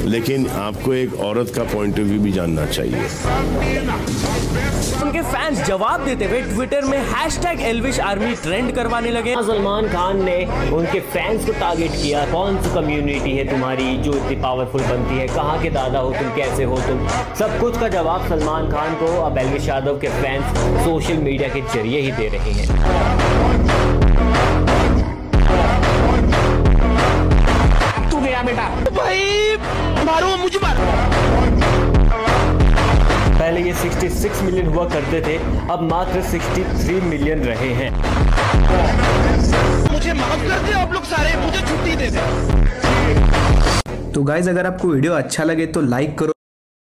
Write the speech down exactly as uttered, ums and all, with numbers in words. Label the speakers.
Speaker 1: लेकिन आपको एक औरत का पॉइंट ऑफ व्यू भी जानना चाहिए।
Speaker 2: उनके फैंस जवाब देते हुए ट्विटर में हैशटैग एल्विश आर्मी ट्रेंड करवाने लगे।
Speaker 3: सलमान खान ने उनके फैंस को टारगेट किया, कौन सी कम्युनिटी है तुम्हारी जो इतनी पावरफुल बनती है, कहाँ के दादा हो तुम, कैसे हो तुम, सब कुछ का जवाब सलमान खान को अब एल्विश यादव के फैंस सोशल मीडिया के जरिए ही दे रहे हैं।
Speaker 4: तू गया बेटा भाई, मारो मुझे मार।
Speaker 3: पहले ये छियासठ मिलियन हुआ करते थे, अब मात्र तिरसठ मिलियन रहे हैं।
Speaker 4: मुझे माफ कर दे आप लोग सारे, मुझे छुट्टी दे दे।
Speaker 5: तो गाइज अगर आपको वीडियो अच्छा लगे तो लाइक करो।